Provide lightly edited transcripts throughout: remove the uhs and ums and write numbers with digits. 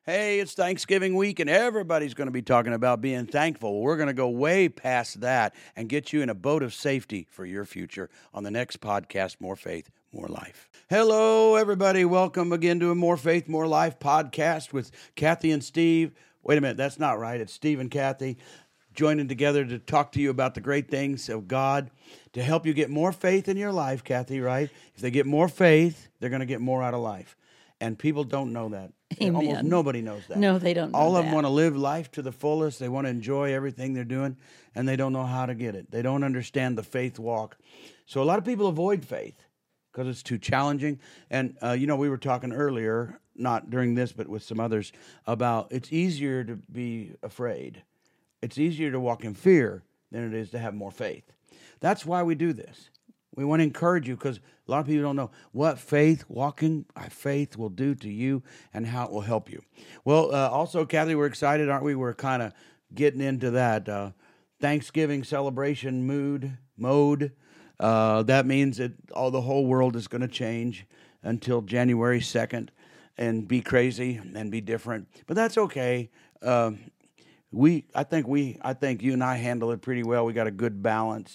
Hey, it's Thanksgiving week, and everybody's going to be talking about being thankful. We're going to go way past that and get you in a boat of safety for your future on the next podcast, More Faith, More Life. Hello, everybody. Welcome again to a More Faith, More Life podcast with Kathy and Steve. Wait a minute, that's not right. It's Steve and Kathy joining together to talk to you about the great things of God to help you get more faith in your life, Kathy, right? If they get more faith, they're going to get more out of life. And people don't know that. Amen. Almost nobody knows that. No, they don't know All of that. them want to live life to the fullest. They want to enjoy everything they're doing, and they don't know how to get it. They don't understand the faith walk. So a lot of people avoid faith because it's too challenging. And, we were talking earlier, not during this, but with some others, about it's easier to be afraid. It's easier to walk in fear than it is to have more faith. That's why we do this. We want to encourage you because a lot of people don't know what walking by faith will do to you and how it will help you. Well, also, Kathy, we're excited, aren't we? We're kind of getting into that Thanksgiving celebration mode. That means that the whole world is going to change until January 2nd and be crazy and be different. But that's okay. I think you and I handle it pretty well. We got a good balance.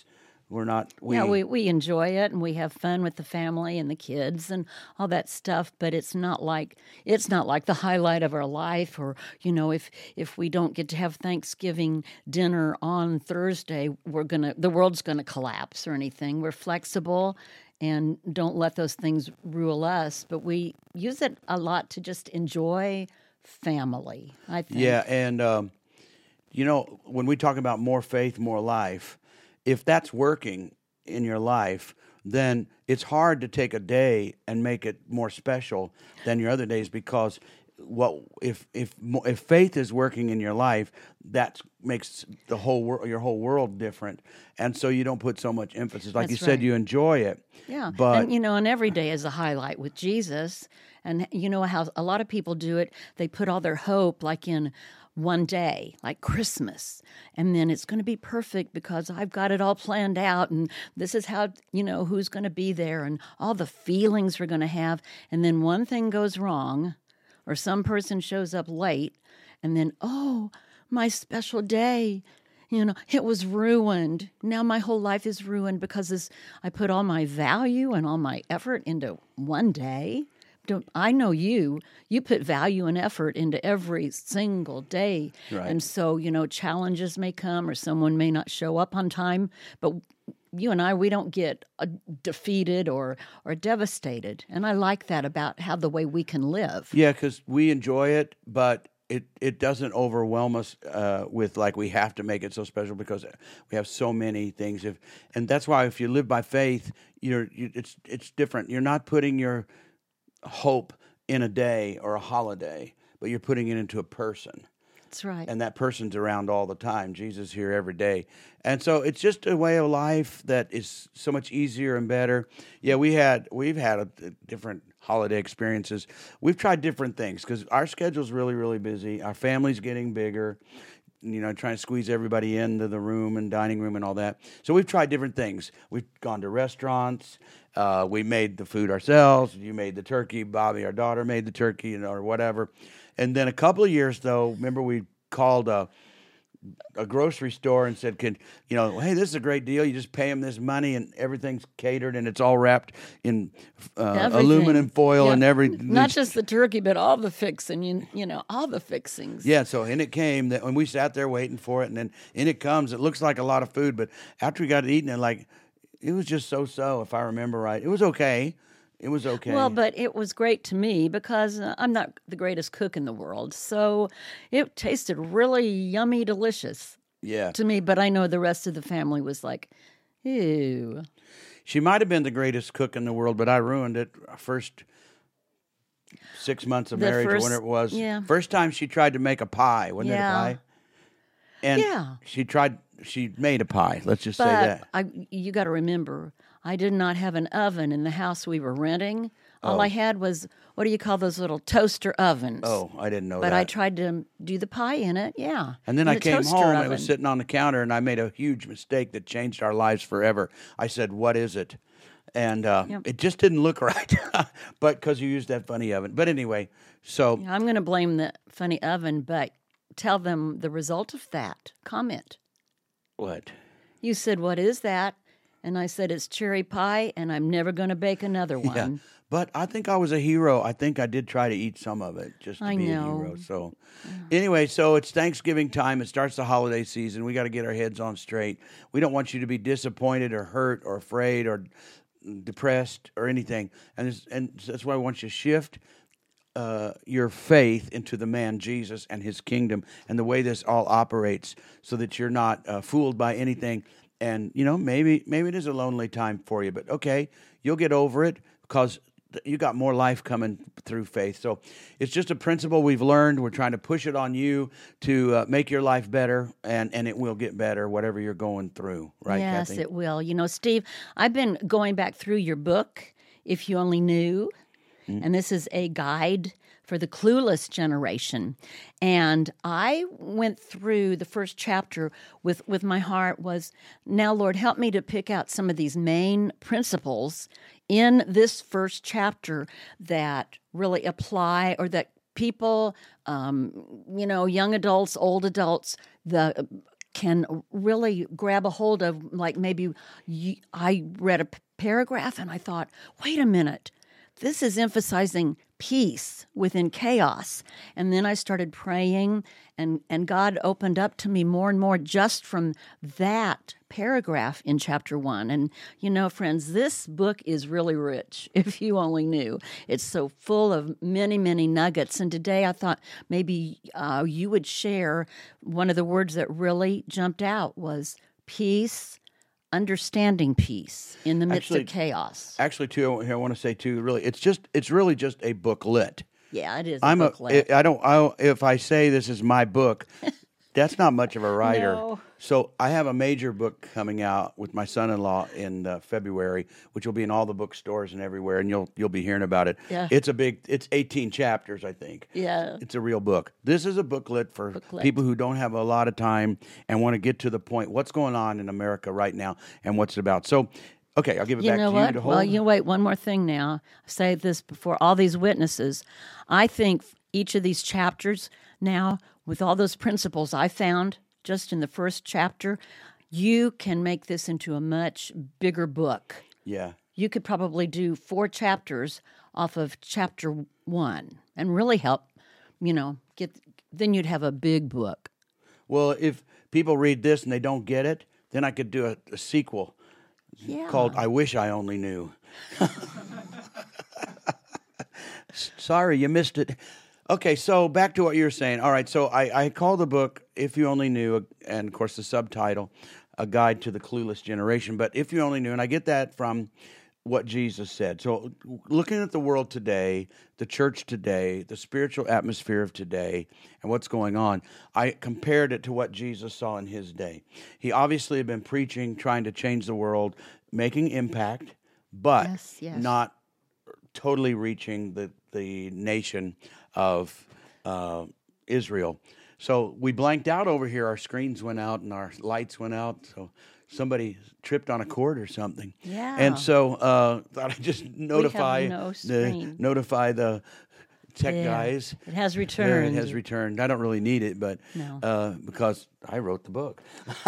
We enjoy it and we have fun with the family and the kids and all that stuff, but it's not like the highlight of our life, or if we don't get to have Thanksgiving dinner on Thursday, the world's gonna collapse or anything. We're flexible and don't let those things rule us, but we use it a lot to just enjoy family, I think. Yeah, and when we talk about more faith, more life, if that's working in your life, then it's hard to take a day and make it more special than your other days, because if faith is working in your life, that makes your whole world different, and so you don't put so much emphasis. Like you said, you enjoy it. Yeah, but and every day is a highlight with Jesus, and you know how a lot of people do it. They put all their hope like in one day, like Christmas, and then it's going to be perfect because I've got it all planned out, and this is how, who's going to be there, and all the feelings we're going to have, and then one thing goes wrong, or some person shows up late, and then, my special day, it was ruined. Now my whole life is ruined because I put all my value and all my effort into one day. I know you put value and effort into every single day. Right. And so, challenges may come or someone may not show up on time, but you and I, we don't get defeated or devastated. And I like that about the way we can live. Yeah, because we enjoy it, but it doesn't overwhelm us with like we have to make it so special because we have so many things. And that's why if you live by faith, it's different. You're not putting your hope in a day or a holiday, but you're putting it into a person. That's right. And that person's around all the time. Jesus is here every day. And so it's just a way of life that is so much easier and better. Yeah, we've had different holiday experiences. We've tried different things because our schedule's really, really busy. Our family's getting bigger. Trying to squeeze everybody into the room and dining room and all that. So we've tried different things. We've gone to restaurants. We made the food ourselves. You made the turkey. Bobby, our daughter, made the turkey, or whatever. And then a couple of years, though, remember we called a grocery store and said, hey, this is a great deal. You just pay them this money and everything's catered and it's all wrapped in aluminum foil and everything. Not just the turkey, but all the fixing, all the fixings. Yeah, so and it came that when we sat there waiting for it, and then in it comes. It looks like a lot of food, but after we got it eaten, it was just so, if I remember right. It was okay. It was okay. Well, but it was great to me because I'm not the greatest cook in the world. So it tasted really yummy, delicious to me. But I know the rest of the family was like, ew. She might have been the greatest cook in the world, but I ruined it. First 6 months of marriage or whatever it was. Yeah. First time she tried to make a pie. Wasn't it a pie? And she made a pie. Let's just say that. You got to remember, I did not have an oven in the house we were renting. All I had was, what do you call those little toaster ovens? Oh, I didn't know that. But I tried to do the pie in it, yeah. And then I came home and it was sitting on the counter and I made a huge mistake that changed our lives forever. I said, what is it? And Yep. it just didn't look right, but because you used that funny oven. But anyway, so I'm going to blame the funny oven, but tell them the result of that comment. what? You said, "What is that?" And I said, "It's cherry pie, and I'm never going to bake another one." Yeah. But I think I was a hero. I think I did try to eat some of it just to I be a know. hero. So anyway, so it's Thanksgiving time. It starts the holiday season. We got to get our heads on straight. We don't want you to be disappointed or hurt or afraid or depressed or anything. And that's why I want you to shift your faith into the man Jesus and his kingdom and the way this all operates, so that you're not fooled by anything. And maybe it is a lonely time for you, but okay, you'll get over it because you got more life coming through faith. So it's just a principle we've learned. We're trying to push it on you to make your life better, and it will get better, whatever you're going through. Right, Yes, Kathy? it will. Steve, I've been going back through your book, If You Only Knew, and this is a guide for the clueless generation. And I went through the first chapter with my heart was, now, Lord, help me to pick out some of these main principles in this first chapter that really apply, or that people, young adults, old adults, can really grab a hold of. Like maybe I read a paragraph and I thought, wait a minute, this is emphasizing peace within chaos. And then I started praying, and God opened up to me more and more just from that paragraph in chapter 1. And, friends, this book is really rich, if you only knew. It's so full of many, many nuggets. And today I thought maybe you would share one of the words that really jumped out was peace, understanding peace in the midst of chaos. Actually, too, I want to say too, really, it's really just a booklet. Yeah, it is a booklet. If I say this is my book, that's not much of a writer. No. So I have a major book coming out with my son-in-law in February, which will be in all the bookstores and everywhere, and you'll be hearing about it. Yeah. It's 18 chapters, I think. Yeah. It's a real book. This is a booklet for people who don't have a lot of time and want to get to the point. What's going on in America right now and what's it about? So, okay, I'll give it back to you to hold. Well, wait, one more thing now. I say this before all these witnesses. I think each of these chapters now, with all those principles I found just in the first chapter, you can make this into a much bigger book. Yeah. You could probably do 4 chapters off of chapter 1 and really help, then you'd have a big book. Well, if people read this and they don't get it, then I could do a sequel called I Wish I Only Knew. Sorry, you missed it. Okay, so back to what you were saying. All right, so I call the book If You Only Knew, and of course the subtitle, A Guide to the Clueless Generation. But If You Only Knew, and I get that from what Jesus said. So looking at the world today, the church today, the spiritual atmosphere of today, and what's going on, I compared it to what Jesus saw in his day. He obviously had been preaching, trying to change the world, making impact, but Yes. not totally reaching the nation of Israel. So we blanked out over here. Our screens went out and our lights went out. So somebody tripped on a cord or something. Yeah. And so thought I'd just notify no screen. the tech guys. It has Yeah, returned. it has returned. I don't really need it, but No. because I wrote the book.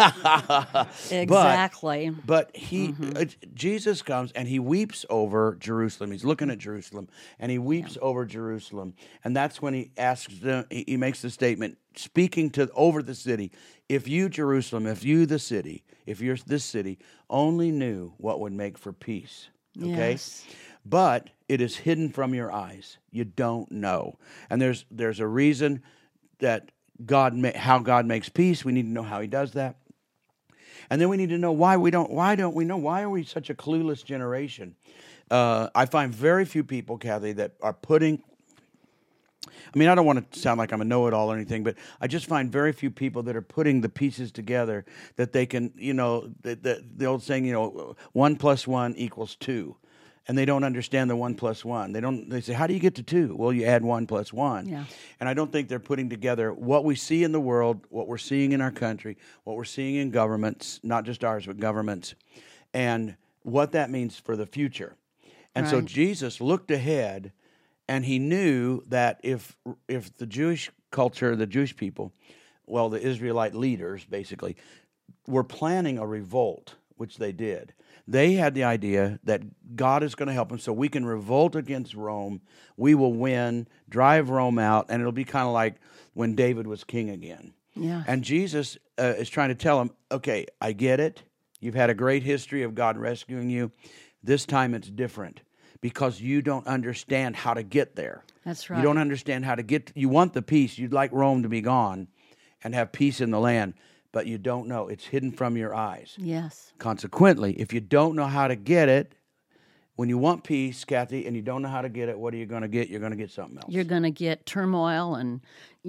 Exactly. But Jesus comes and he weeps over Jerusalem. He's looking at Jerusalem and he weeps over Jerusalem. And that's when he asks them, he makes the statement, speaking over the city, if you, Jerusalem, if you, the city, if you're this city, only knew what would make for peace. Okay? Yes. But it is hidden from your eyes. You don't know. And there's a reason that how God makes peace. We need to know how he does that. And then we need to know why don't we know? Why are we such a clueless generation? I find very few people, Kathy, that are putting, I mean, I don't want to sound like I'm a know-it-all or anything, but I just find very few people that are putting the pieces together that they can, the old saying, 1 + 1 = 2. And they don't understand the 1 + 1. They say, how do you get to 2? Well, you add 1 + 1. Yeah. And I don't think they're putting together what we see in the world, what we're seeing in our country, what we're seeing in governments, not just ours, but governments, and what that means for the future. And so Right. Jesus looked ahead, and he knew that if the Jewish culture, the Jewish people, well, the Israelite leaders basically, were planning a revolt, which they did. They had the idea that God is going to help them, so we can revolt against Rome. We will win, drive Rome out, and it'll be kind of like when David was king again. Yeah. And Jesus is trying to tell them, okay, I get it. You've had a great history of God rescuing you. This time it's different because you don't understand how to get there. That's right. You don't understand how to get. You want the peace. You'd like Rome to be gone and have peace in the land, but you don't know. It's hidden from your eyes. Yes. Consequently, if you don't know how to get it, when you want peace, Kathy, and you don't know how to get it, what are you going to get? You're going to get something else. You're going to get turmoil and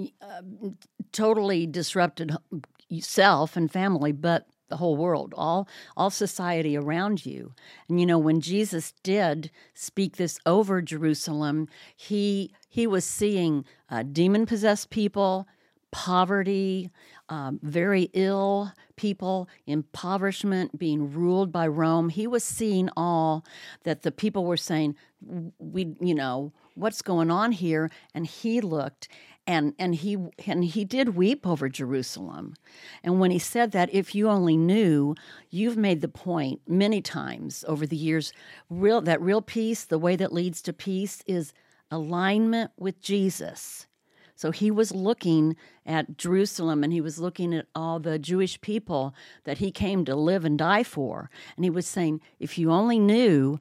totally disrupted self and family, but the whole world, all society around you. And when Jesus did speak this over Jerusalem, he was seeing demon-possessed people, poverty, very ill people, impoverishment, being ruled by Rome. He was seeing all that the people were saying, what's going on here? And he looked, and he did weep over Jerusalem. And when he said that, if you only knew, you've made the point many times over the years, that real peace, the way that leads to peace, is alignment with Jesus. So he was looking at Jerusalem, and he was looking at all the Jewish people that he came to live and die for. And he was saying, if you only knew,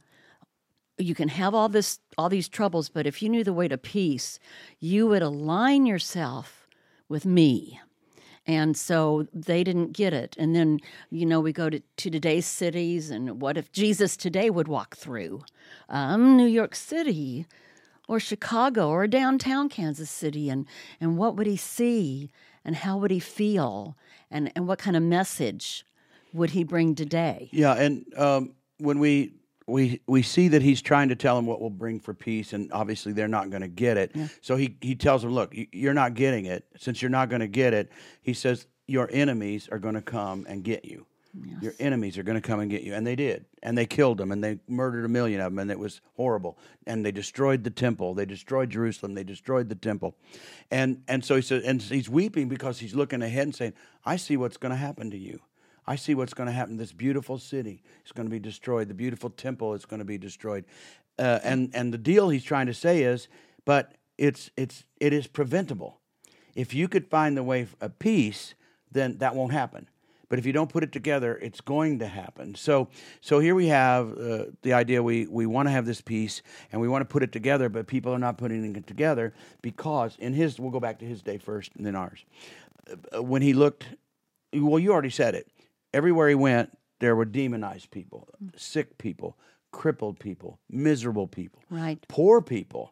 you can have all these troubles, but if you knew the way to peace, you would align yourself with me. And so they didn't get it. And then, we go to today's cities, and what if Jesus today would walk through New York City, or Chicago, or downtown Kansas City, and what would he see, and how would he feel, and what kind of message would he bring today? Yeah, and when we see that he's trying to tell them what will bring for peace, and obviously they're not going to get it. Yeah. So he tells them, look, you're not getting it. Since you're not going to get it, he says, your enemies are going to come and get you. Yes. Your enemies are going to come and get you. And they did. And they killed them, and they murdered 1 million of them, and it was horrible. And they destroyed the temple. They destroyed Jerusalem. They destroyed the temple. And so he said, and he's weeping because he's looking ahead and saying, I see what's going to happen to you. I see what's going to happen. This beautiful city is going to be destroyed. The beautiful temple is going to be destroyed. And the deal he's trying to say is, but it is preventable. If you could find the way of peace, then that won't happen. But if you don't put it together, it's going to happen. So here we have the idea we want to have this peace, and we want to put it together, but people are not putting it together because we'll go back to his day first and then ours. When he looked, well, you already said it. Everywhere he went, there were demonized people, sick people, crippled people, miserable people, right, poor people,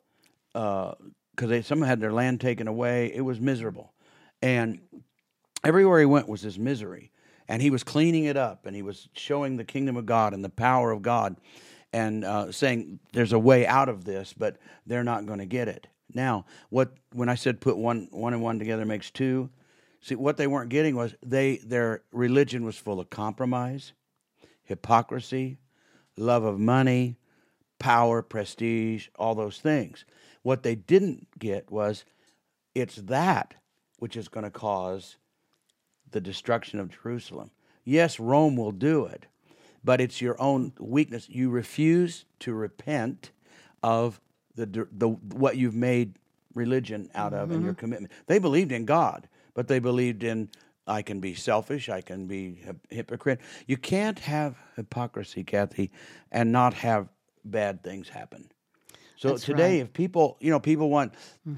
because some had their land taken away. It was miserable. And everywhere he went was this misery. And he was cleaning it up, and he was showing the kingdom of God and the power of God, and saying there's a way out of this, but they're not going to get it. Now, when I said put one and one together makes two, see, what they weren't getting was their religion was full of compromise, hypocrisy, love of money, power, prestige, all those things. What they didn't get was it's that which is going to cause the destruction of Jerusalem. Yes, Rome will do it, but it's your own weakness. You refuse to repent of the what you've made religion out of and your commitment. They believed in God, but they believed in, I can be selfish, I can be a hypocrite. You can't have hypocrisy, Kathy, and not have bad things happen. So That's today, right. if people want,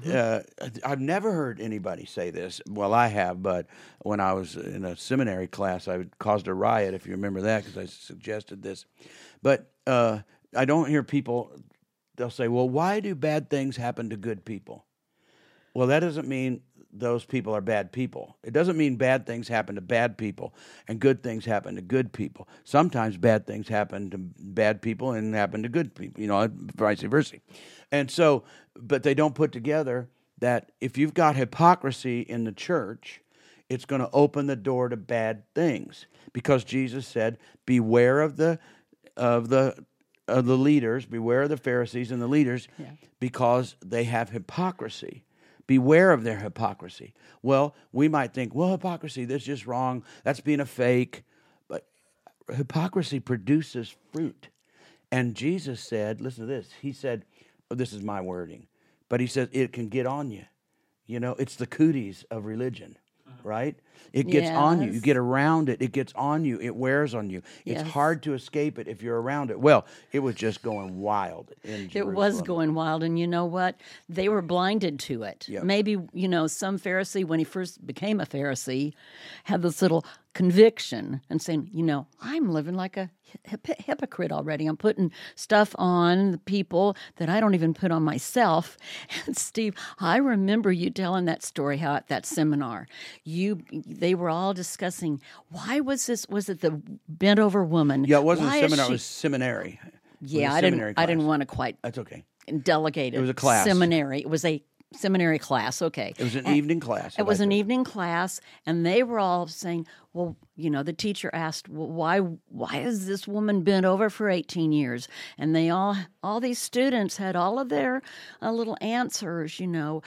I've never heard anybody say this. Well, I have, but when I was in a seminary class, I caused a riot, if you remember that, because I suggested this. But I don't hear people, they'll say, well, why do bad things happen to good people? Well, that doesn't mean those people are bad people. It doesn't mean bad things happen to bad people and good things happen to good people. Sometimes bad things happen to bad people and happen to good people, vice versa. And so, but they don't put together that if you've got hypocrisy in the church, it's going to open the door to bad things, because Jesus said, beware of the of the leaders. Beware of the Pharisees and the leaders, because they have hypocrisy. Beware of their hypocrisy. Well, we might think, well, hypocrisy, that's just wrong. That's being a fake. But hypocrisy produces fruit. And Jesus said, listen to this. He said, this is my wording, but he said it can get on you. You know, it's the cooties of religion, right? It gets on you. You get around it. It gets on you. It wears on you. It's hard to escape it if you're around it. Well, it was just going wild in Jerusalem. It was going wild. And you know what? They were blinded to it. Yep. Maybe, some Pharisee, when he first became a Pharisee, had this little conviction and saying, I'm living like a hypocrite already. I'm putting stuff on the people that I don't even put on myself. And Steve, I remember you telling that story how at that seminar, they were all discussing, why was it the bent over woman? Yeah, it wasn't a seminar, it was seminary. Yeah, I didn't want to quite. That's okay. Delegate it. It was a class. Seminary. It was a seminary class. Okay. It was an evening class. It was an evening class, and they were all saying, well, the teacher asked, well, why has this woman been over for 18 years? And they all these students had all of their little answers,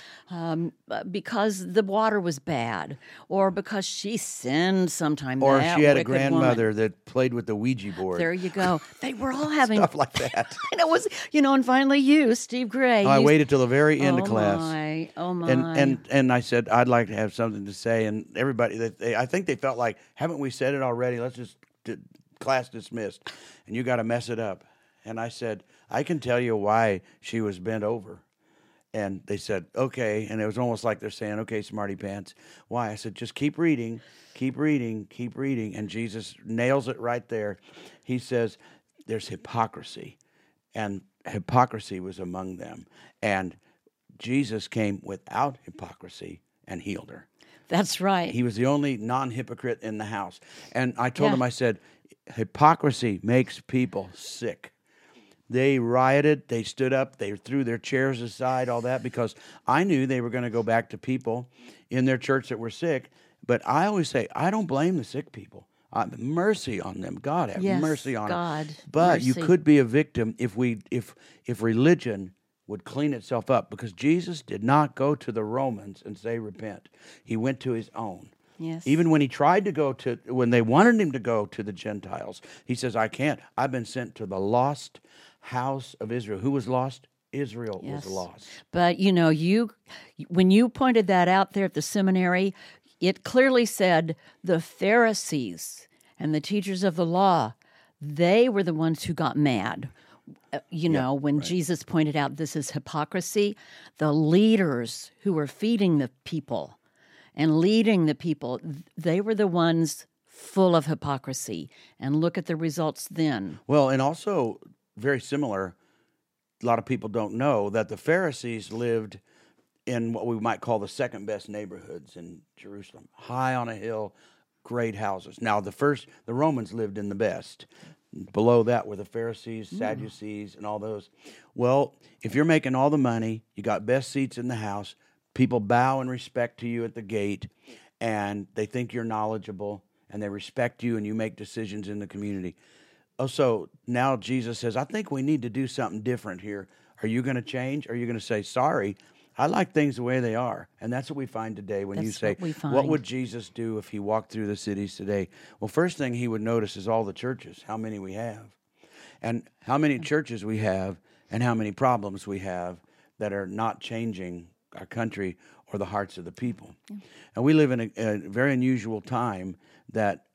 because the water was bad, or because she sinned sometime. Or she had a grandmother that played with the Ouija board. There you go. They were all having stuff like that. And it was, and finally you, Steve Gray. I waited till the very end of class. Oh my. And I said, I'd like to have something to say. And everybody, I think they felt like, haven't we said it already? Let's just, class dismissed. And you got to mess it up. And I said, I can tell you why she was bent over. And they said, okay. And it was almost like they're saying, okay, smarty pants. Why? I said, just keep reading, keep reading, keep reading. And Jesus nails it right there. He says, there's hypocrisy. And hypocrisy was among them. And Jesus came without hypocrisy and healed her. That's right. He was the only non-hypocrite in the house. And I told him, I said, hypocrisy makes people sick. They rioted, they stood up, they threw their chairs aside, all that, because I knew they were going to go back to people in their church that were sick. But I always say, I don't blame the sick people. Mercy on them. God have mercy on them. But mercy. You could be a victim if religion would clean itself up, because Jesus did not go to the Romans and say repent. He went to his own. Yes. Even when he tried to when they wanted him to go to the Gentiles, he says, I can't. I've been sent to the lost house of Israel. Who was lost? Israel was lost. But when you pointed that out there at the seminary, it clearly said the Pharisees and the teachers of the law, they were the ones who got mad. When Jesus pointed out this is hypocrisy, the leaders who were feeding the people and leading the people, they were the ones full of hypocrisy. And look at the results then. Well, and also very similar, a lot of people don't know that the Pharisees lived in what we might call the second best neighborhoods in Jerusalem, high on a hill, great houses. Now, the Romans lived in the best. Below that were the Pharisees, Sadducees, and all those. Well, if you're making all the money, you got best seats in the house, people bow and respect to you at the gate, and they think you're knowledgeable, and they respect you, and you make decisions in the community. Oh, so now Jesus says, I think we need to do something different here. Are you going to change? Are you going to say, sorry, I like things the way they are? And that's what we find today when you say, what would Jesus do if he walked through the cities today? Well, first thing he would notice is all the churches, how many we have, and how many churches we have, and how many problems we have that are not changing our country or the hearts of the people. Yeah. And we live in a very unusual time that,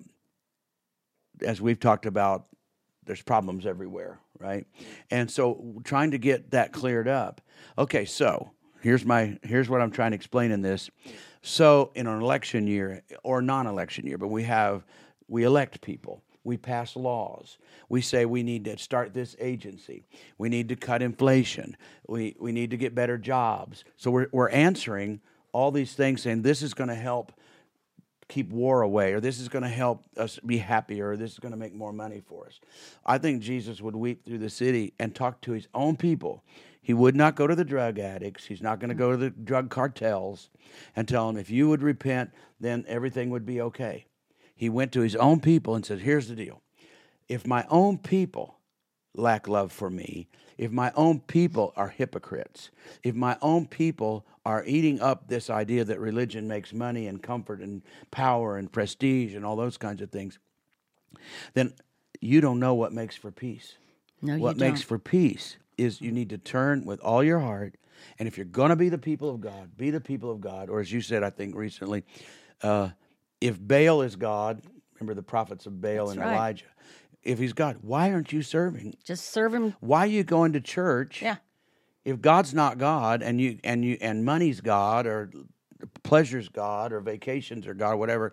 as we've talked about, there's problems everywhere, right? And so trying to get that cleared up. Okay, so here's what I'm trying to explain in this. So in an election year or non-election year, but we elect people. We pass laws. We say we need to start this agency. We need to cut inflation. We need to get better jobs. So we're answering all these things, saying this is going to help keep war away, or this is going to help us be happier, or this is going to make more money for us. I think Jesus would weep through the city and talk to his own people. He would not go to the drug addicts. He's not going to go to the drug cartels and tell them, if you would repent, then everything would be okay. He went to his own people and said, here's the deal. if my own people lack love for me, if my own people are hypocrites, if my own people are eating up this idea that religion makes money and comfort and power and prestige and all those kinds of things, then you don't know what makes for peace. No, you What don't. makes for peace is you need to turn with all your heart. And if you're going to be the people of God, be the people of God. Or as you said, I think recently, if Baal is God, remember the prophets of Baal That's and right. Elijah. If he's God, why aren't you serving? Just serve him. Why are you going to church? Yeah. If God's not God and money's God or pleasure's God or vacations are God, whatever,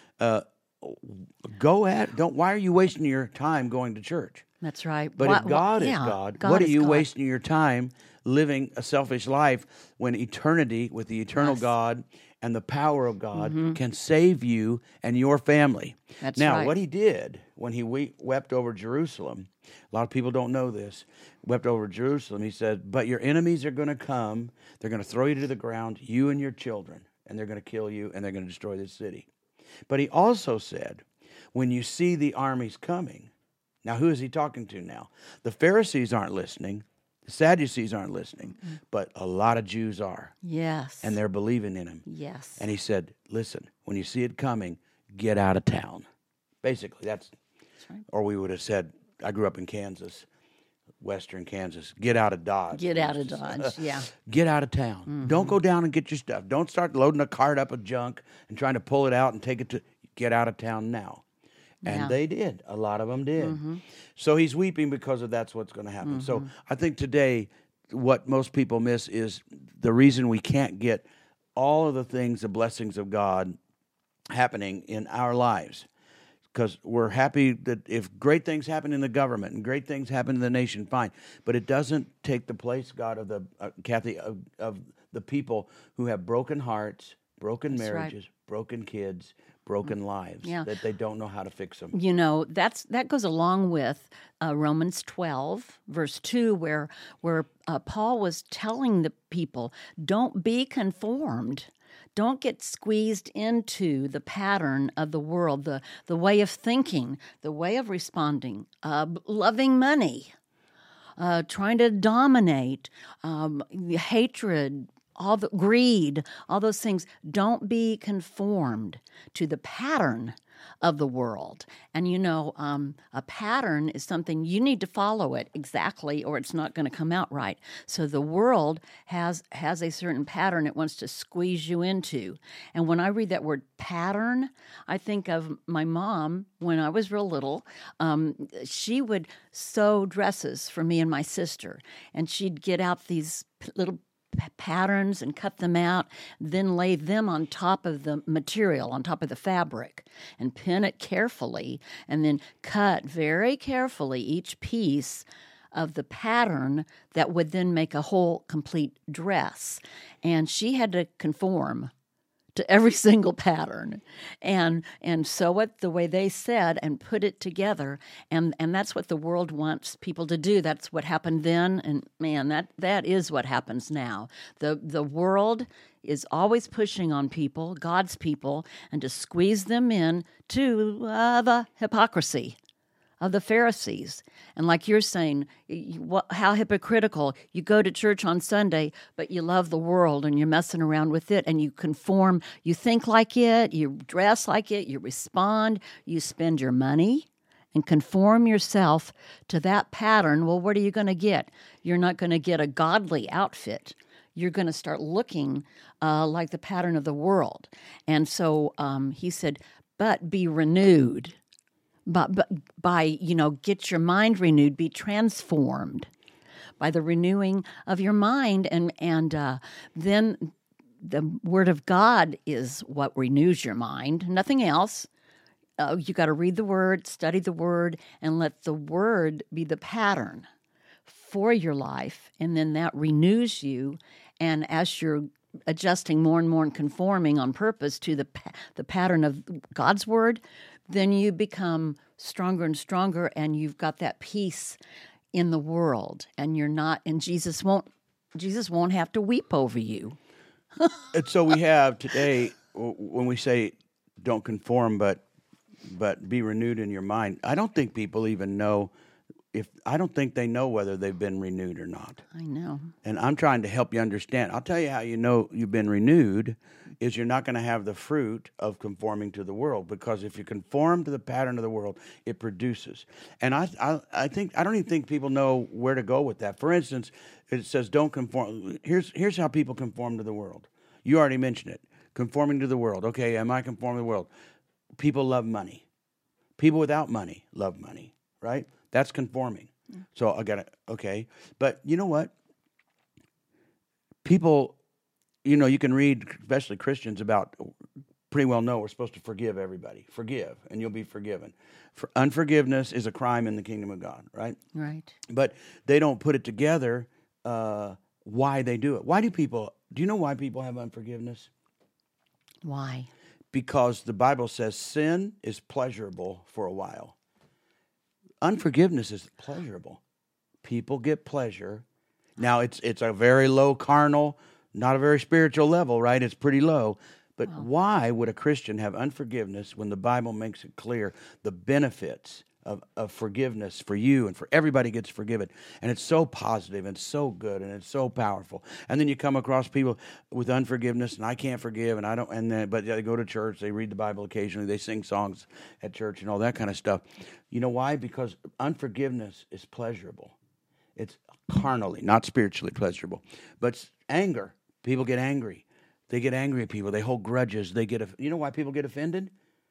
why are you wasting your time going to church? That's right. But if God is yeah, God, God what are is you God. wasting your time living a selfish life when eternity with the eternal Yes. God and the power of God can save you and your family? That's now, right. what he did when he wept over Jerusalem, a lot of people don't know this, wept over Jerusalem, he said, but your enemies are going to come, they're going to throw you to the ground, you and your children, and they're going to kill you, and they're going to destroy this city. But he also said, when you see the armies coming, now who is he talking to now? The Pharisees aren't listening. The Sadducees aren't listening. But a lot of Jews are. Yes. And they're believing in him. Yes. And he said, listen, when you see it coming, get out of town. Basically, that's right. Or we would have said, I grew up in Kansas, western Kansas. Get out of Dodge. Get out of Dodge. Yeah. Get out of town. Don't go down and get your stuff. Don't start loading a cart up with junk and trying to pull it out and take it to, get out of town now. And Yeah. they did. A lot of them did. So he's weeping because of that's what's going to happen. So I think today what most people miss is the reason we can't get all of the things, the blessings of God happening in our lives. Because we're happy that if great things happen in the government and great things happen in the nation, fine. But it doesn't take the place, God, of the Kathy, of the people who have broken hearts, broken That's right. marriages, broken kids, broken lives, Yeah. that they don't know how to fix them. You know, that goes along with Romans 12, verse 2, where Paul was telling the people, don't be conformed. Don't get squeezed into the pattern of the world, the way of thinking, the way of responding, loving money, trying to dominate, hatred, all the greed, all those things. Don't be conformed to the pattern of the world. And you know, a pattern is something you need to follow it exactly, or it's not going to come out right. So the world has a certain pattern it wants to squeeze you into. And when I read that word pattern, I think of my mom when I was real little. She would sew dresses for me and my sister, and she'd get out these little patterns and cut them out, then lay them on top of the material, on top of the fabric, and pin it carefully, and then cut very carefully each piece of the pattern that would then make a whole complete dress. And she had to conform to every single pattern and sew it the way they said and put it together. And that's what the world wants people to do. That's what happened then. And man, that is what happens now. The world is always pushing on people, God's people, and to squeeze them in to the hypocrisy of the Pharisees. And like you're saying, how hypocritical. You go to church on Sunday, but you love the world and you're messing around with it and you conform. You think like it, you dress like it, you respond, you spend your money and conform yourself to that pattern. Well, what are you going to get? You're not going to get a godly outfit. You're going to start looking like the pattern of the world. And so he said, but be renewed. But by, get your mind renewed, be transformed by the renewing of your mind. And then the Word of God is what renews your mind, nothing else. You got to read the Word, study the Word, and let the Word be the pattern for your life. And then that renews you. And as you're adjusting more and more and conforming on purpose to the pattern of God's Word, then you become stronger and stronger, and you've got that peace in the world, and you're not. And Jesus won't have to weep over you. And so we have today, when we say don't conform, but but be renewed in your mind. I don't think people even know I don't think they know whether they've been renewed or not. I know. And I'm trying to help you understand. I'll tell you how you know you've been renewed is you're not going to have the fruit of conforming to the world, because if you conform to the pattern of the world, it produces. And I don't even think people know where to go with that. For instance, it says don't conform. Here's how people conform to the world. You already mentioned it. Conforming to the world. Okay, am I conforming to the world? People love money. People without money love money, right? That's conforming. So I got it. Okay. But you know what? People, you can read, especially Christians, about pretty well know we're supposed to forgive everybody. Forgive, and you'll be forgiven. Unforgiveness is a crime in the kingdom of God, right? Right. But they don't put it together why they do it. Do you know why people have unforgiveness? Why? Because the Bible says sin is pleasurable for a while. Unforgiveness is pleasurable. People get pleasure. Now, it's a very low carnal, not a very spiritual level, right? It's pretty low. But why would a Christian have unforgiveness when the Bible makes it clear the benefits of forgiveness for you and for everybody gets forgiven? And it's so positive and so good and it's so powerful. And then you come across people with unforgiveness, and I can't forgive, and I don't. But they go to church, they read the Bible occasionally, they sing songs at church and all that kind of stuff. You know why? Because unforgiveness is pleasurable. It's carnally, not spiritually pleasurable. But anger, people get angry. They get angry at people. They hold grudges. You know why people get offended?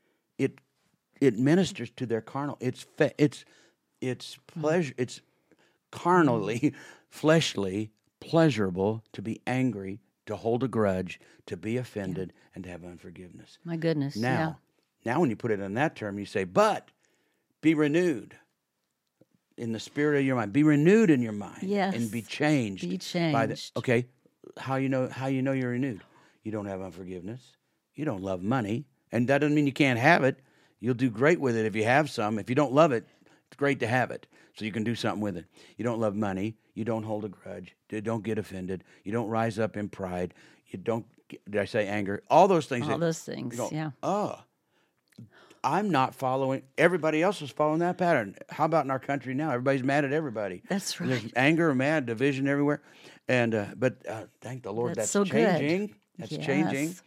It ministers to their carnal. It's pleasure. It's carnally, fleshly, pleasurable to be angry, to hold a grudge, to be offended, and to have unforgiveness. My goodness. Now when you put it in that term, you say, but be renewed in the spirit of your mind. Be renewed in your mind. Yes. And be changed. Be changed. Okay. How you know you're renewed? You don't have unforgiveness. You don't love money. And that doesn't mean you can't have it. You'll do great with it if you have some. If you don't love it, it's great to have it, so you can do something with it. You don't love money. You don't hold a grudge. You don't get offended. You don't rise up in pride. You don't, did I say anger? All those things. All those things, yeah. Oh, I'm not following. Everybody else is following that pattern. How about in our country now? Everybody's mad at everybody. That's right. There's anger, mad, division everywhere. And but thank the Lord, that's so changing. good. That's Yes. changing.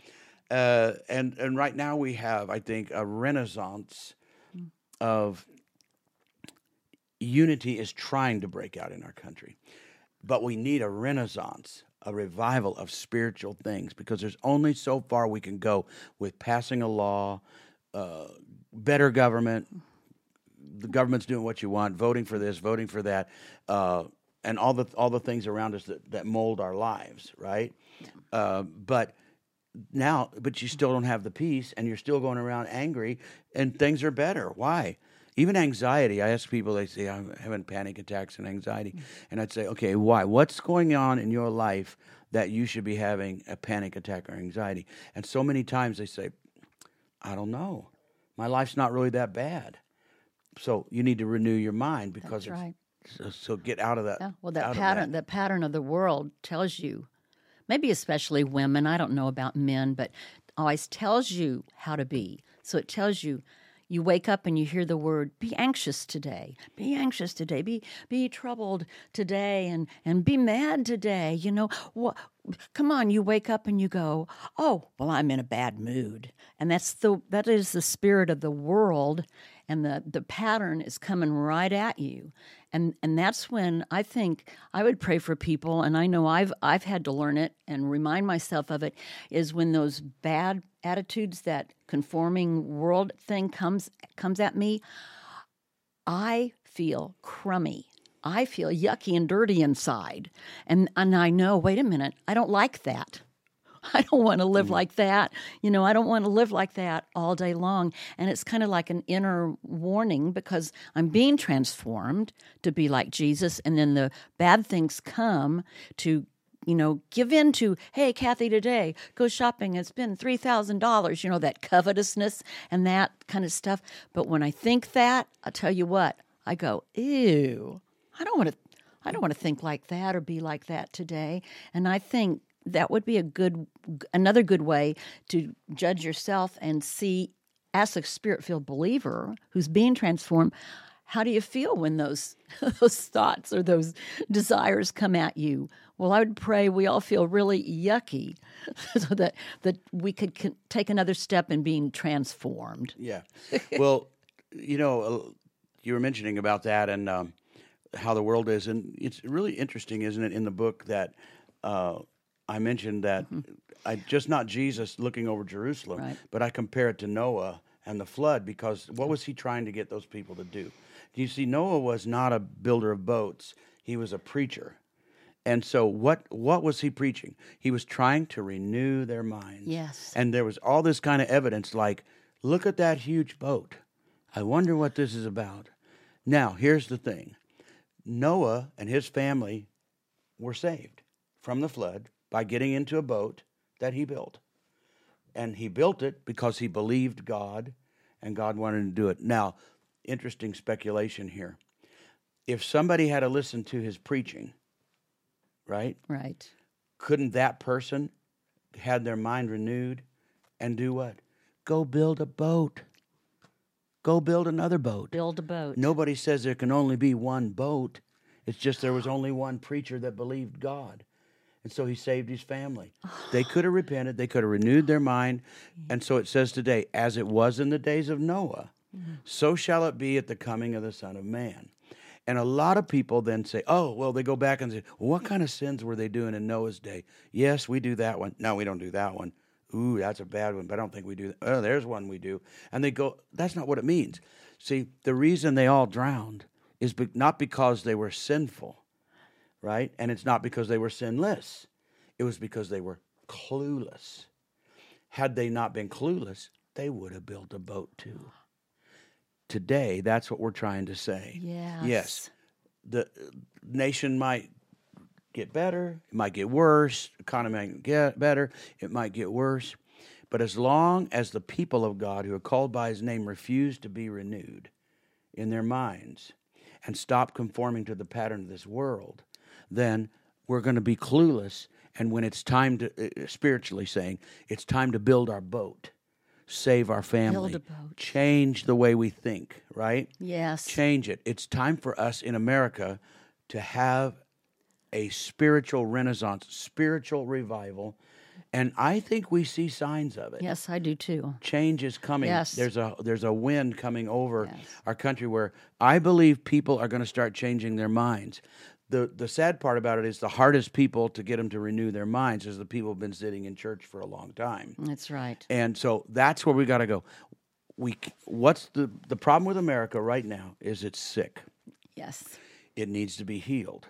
And right now we have, I think, a renaissance of unity is trying to break out in our country. But we need a renaissance, a revival of spiritual things, because there's only so far we can go with passing a law, better government, the government's doing what you want, voting for this, voting for that, and all the things around us that mold our lives, right? But you still don't have the peace, and you're still going around angry, and things are better. Why? Even anxiety. I ask people, they say, I'm having panic attacks and anxiety. And I'd say, okay, why? What's going on in your life that you should be having a panic attack or anxiety? And so many times they say, I don't know. My life's not really that bad. So you need to renew your mind, because That's right. So get out of that. Yeah. Well, that pattern of the world tells you, maybe especially women, I don't know about men, but always tells you how to be. So it tells you, you wake up and you hear the word, be anxious today, be troubled today, and be mad today. You know, come on, you wake up and you go, oh, well, I'm in a bad mood. And that is the spirit of the world, and the pattern is coming right at you. And that's when I think I would pray for people, and I know I've had to learn it and remind myself of it, is when those bad attitudes, that conforming world thing comes at me, I feel crummy. I feel yucky and dirty inside. And I know, wait a minute, I don't like that. I don't want to live like that. You know, I don't want to live like that all day long. And it's kind of like an inner warning, because I'm being transformed to be like Jesus. And then the bad things come to, give in to, hey, Kathy, today, go shopping. It's been $3,000, that covetousness and that kind of stuff. But when I think that, I'll tell you what, I go, ew, I don't want to think like that or be like that today. And I think that would be another good way to judge yourself and see as a spirit-filled believer who's being transformed, how do you feel when those those thoughts or those desires come at you? Well, I would pray we all feel really yucky so that we could take another step in being transformed. Yeah. Well, you were mentioning about that and how the world is. And it's really interesting, isn't it, in the book that I mentioned that I just not Jesus looking over Jerusalem, Right. but I compare it to Noah and the flood, because what was he trying to get those people to do? You see, Noah was not a builder of boats. He was a preacher. And so what was he preaching? He was trying to renew their minds. Yes. And there was all this kind of evidence like, look at that huge boat. I wonder what this is about. Now, here's the thing. Noah and his family were saved from the flood by getting into a boat that he built. And he built it because he believed God, and God wanted to do it. Now, interesting speculation here. If somebody had to listen to his preaching, right? Right. Couldn't that person had their mind renewed and do what? Go build a boat. Go build another boat. Build a boat. Nobody says there can only be one boat. It's just there was only one preacher that believed God. And so he saved his family. They could have repented. They could have renewed their mind. And so it says today, as it was in the days of Noah, so shall it be at the coming of the Son of Man. And a lot of people then say, oh, well, they go back and say, well, what kind of sins were they doing in Noah's day? Yes, we do that one. No, we don't do that one. Ooh, that's a bad one, but I don't think we do that. Oh, there's one we do. And they go, that's not what it means. See, the reason they all drowned is not because they were sinful, right? And it's not because they were sinless. It was because they were clueless. Had they not been clueless, they would have built a boat too. Today, that's what we're trying to say. Yes. Yes, the nation might get better, it might get worse, economy might get better, it might get worse. But as long as the people of God who are called by his name refuse to be renewed in their minds and stop conforming to the pattern of this world, then we're going to be clueless. And when it's time to, spiritually saying, it's time to build our boat, save our family, Build a boat. change the way we think, right? Yes. Change it. It's time for us in America to have a spiritual renaissance, spiritual revival. And I think we see signs of it. Yes, I do too. Change is coming. Yes. There's a wind coming over Yes. our country where I believe people are going to start changing their minds. The sad part about it is the hardest people to get them to renew their minds is the people who've been sitting in church for a long time. That's right. And so that's where we got to go. What's the problem with America right now is it's sick. Yes. It needs to be healed.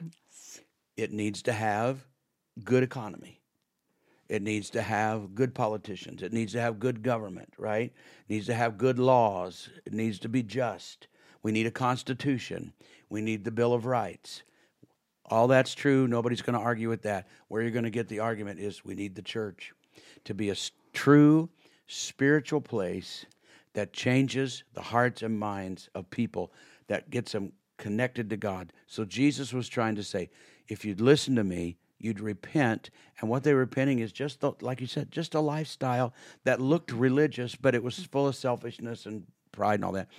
It needs to have good economy. It needs to have good politicians. It needs to have good government, right? It needs to have good laws. It needs to be just. We need a constitution. We need the Bill of Rights. All that's true. Nobody's going to argue with that. Where you're going to get the argument is we need the church to be a true spiritual place that changes the hearts and minds of people, that gets them connected to God. So Jesus was trying to say, if you'd listen to me, you'd repent. And what they were repenting is just, like you said, just a lifestyle that looked religious, but it was full of selfishness and pride and all that,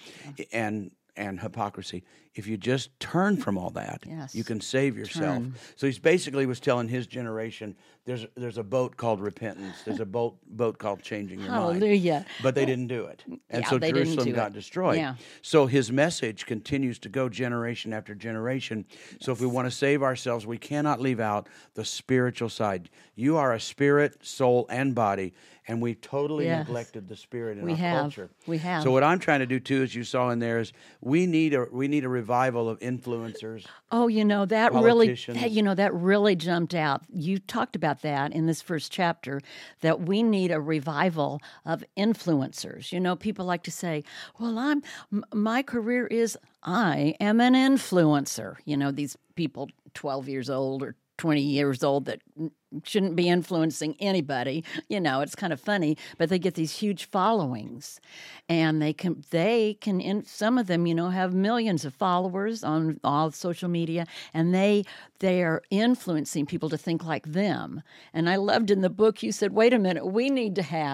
and hypocrisy. If you just turn from all that, Yes. you can save yourself. Turn. So he's basically was telling his generation, there's a boat called repentance. There's a boat called changing your mind. Hallelujah. But they didn't do it. And Yeah, so they didn't Jerusalem do got it. destroyed. Yeah. So his message continues to go generation after generation. So if we want to save ourselves, we cannot leave out the spiritual side. You are a spirit, soul, and body, and we've totally Yes. neglected the spirit in We our have. culture. We have. So what I'm trying to do too, as you saw in there, is we need a revival of influencers. Oh, that Politicians. that really jumped out. You talked about that in this first chapter, that we need a revival of influencers. People like to say, well, my career is I am an influencer. These people 12 years old or 20 years old that shouldn't be influencing anybody. It's kind of funny, but they get these huge followings, and some of them, have millions of followers on all social media, and they are influencing people to think like them. And I loved in the book, you said, wait a minute, we need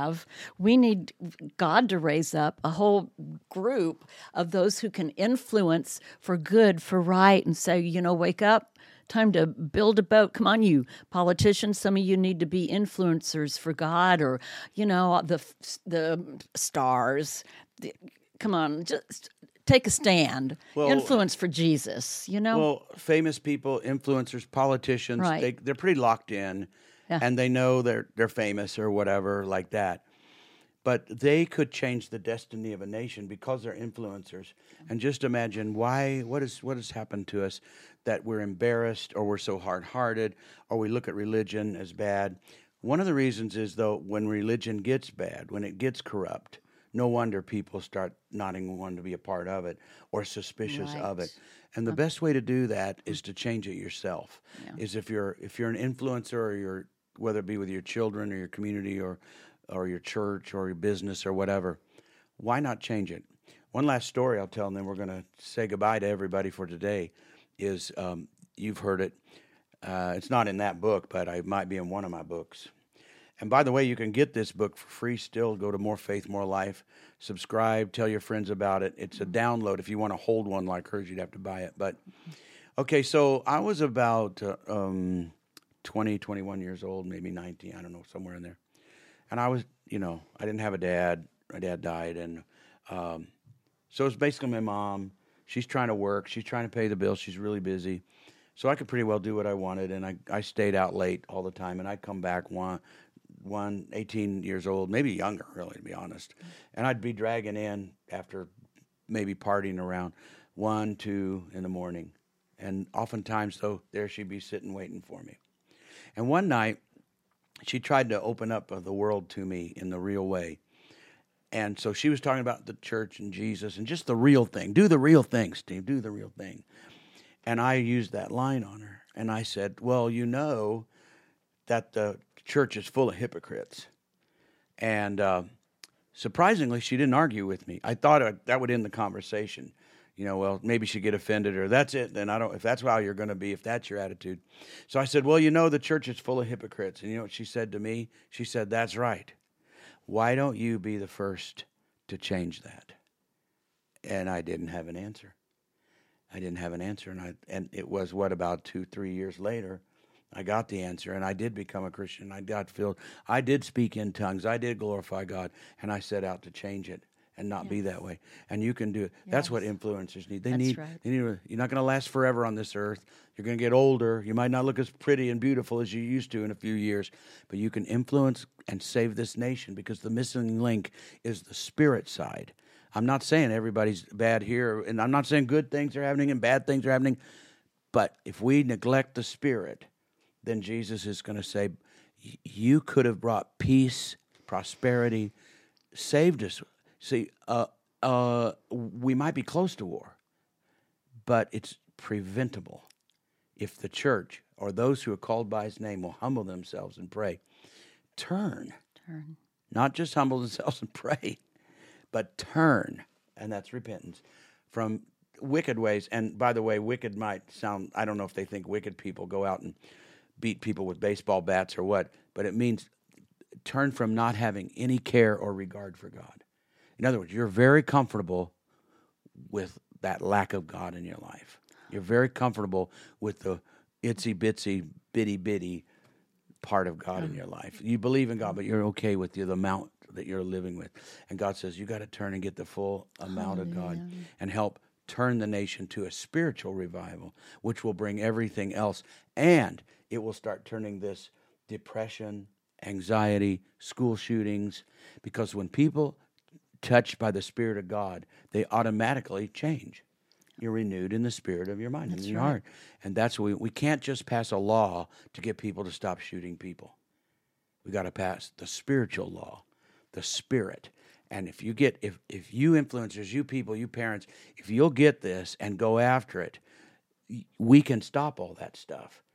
God to raise up a whole group of those who can influence for good, for right, and say, wake up. Time to build a boat. Come on, you politicians. Some of you need to be influencers for God, or the stars. Come on, just take a stand. Influence for Jesus. Well, famous people, influencers, politicians. Right. They're pretty locked in, Yeah. and they know they're famous or whatever like that. But they could change the destiny of a nation because they're influencers. And just imagine what has happened to us, that we're embarrassed, or we're so hard-hearted, or we look at religion as bad. One of the reasons is, though, when religion gets bad, when it gets corrupt, no wonder people start not wanting to be a part of it or suspicious of it. And the best way to do that is to change it yourself. Yeah. Is if you're an influencer, or whether it be with your children or your community or your church or your business or whatever, why not change it? One last story I'll tell, and then we're going to say goodbye to everybody for today, is you've heard it. It's not in that book, but it might be in one of my books. And by the way, you can get this book for free still. Go to More Faith, More Life. Subscribe. Tell your friends about it. It's a download. If you want to hold one like hers, you'd have to buy it. But, okay, so I was about 20, 21 years old, maybe 19, I don't know, somewhere in there. And I was, I didn't have a dad. My dad died. And so it's basically my mom. She's trying to work. She's trying to pay the bills. She's really busy. So I could pretty well do what I wanted. And I stayed out late all the time. And I'd come back 18 years old, maybe younger, really, to be honest. And I'd be dragging in after maybe partying around 1, 2 in the morning. And oftentimes, though, there she'd be sitting waiting for me. And one night, she tried to open up the world to me in the real way. And so she was talking about the church and Jesus and just the real thing. Do the real thing, Steve. Do the real thing. And I used that line on her. And I said, well, that the church is full of hypocrites. And surprisingly, she didn't argue with me. I thought that would end the conversation. Well, maybe she'd get offended, or that's it. Then if that's how you're going to be, if that's your attitude. So I said, well, the church is full of hypocrites. And you know what she said to me? She said, that's right. Why don't you be the first to change that? And I didn't have an answer. And it was about 2-3 years later, I got the answer, and I did become a Christian. I got filled. I did speak in tongues. I did glorify God, and I set out to change it and not be that way. And you can do it. That's what influencers need. You're not going to last forever on this earth. You're going to get older. You might not look as pretty and beautiful as you used to in a few years, but you can influence and save this nation, because the missing link is the spirit side. I'm not saying everybody's bad here, and I'm not saying good things are happening and bad things are happening, but if we neglect the spirit, then Jesus is going to say, you could have brought peace, prosperity, saved us. See, we might be close to war, but it's preventable if the church or those who are called by his name will humble themselves and pray. Turn. Not just humble themselves and pray, but turn, and that's repentance, from wicked ways. And by the way, wicked might sound, I don't know if they think wicked people go out and beat people with baseball bats or what, but it means turn from not having any care or regard for God. In other words, you're very comfortable with that lack of God in your life. You're very comfortable with the itsy-bitsy, bitty-bitty part of God in your life. You believe in God, but you're okay with the amount that you're living with. And God says, you got to turn and get the full amount of God and help turn the nation to a spiritual revival, which will bring everything else. And it will start turning this depression, anxiety, school shootings, because when people touched by the Spirit of God, they automatically change. You're renewed in the spirit of your mind and your heart. And that's what we can't just pass a law to get people to stop shooting people. We got to pass the spiritual law, the spirit. And if you influencers, you people, you parents, if you'll get this and go after it, we can stop all that stuff.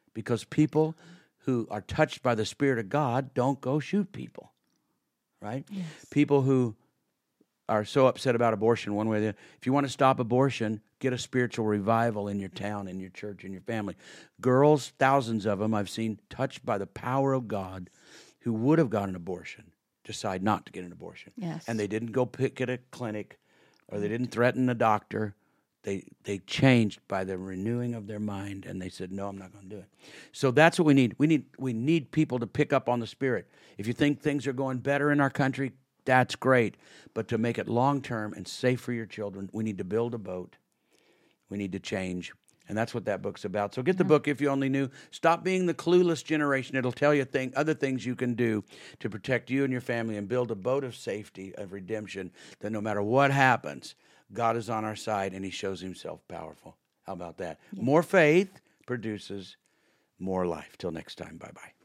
because people who are touched by the Spirit of God don't go shoot people, right? Yes. People who are so upset about abortion one way or the other. If you want to stop abortion, get a spiritual revival in your town, in your church, in your family. Girls, thousands of them I've seen touched by the power of God who would have gotten an abortion, decide not to get an abortion. Yes. And they didn't go pick at a clinic or they didn't threaten a doctor. They changed by the renewing of their mind, and they said, no, I'm not going to do it. So that's what we need. We need people to pick up on the Spirit. If you think things are going better in our country, that's great. But to make it long-term and safe for your children, we need to build a boat. We need to change. And that's what that book's about. So get the book if you only knew. Stop being the clueless generation. It'll tell you other things you can do to protect you and your family and build a boat of safety, of redemption, that no matter what happens, God is on our side and he shows himself powerful. How about that? Yeah. More faith produces more life. Till next time, bye-bye.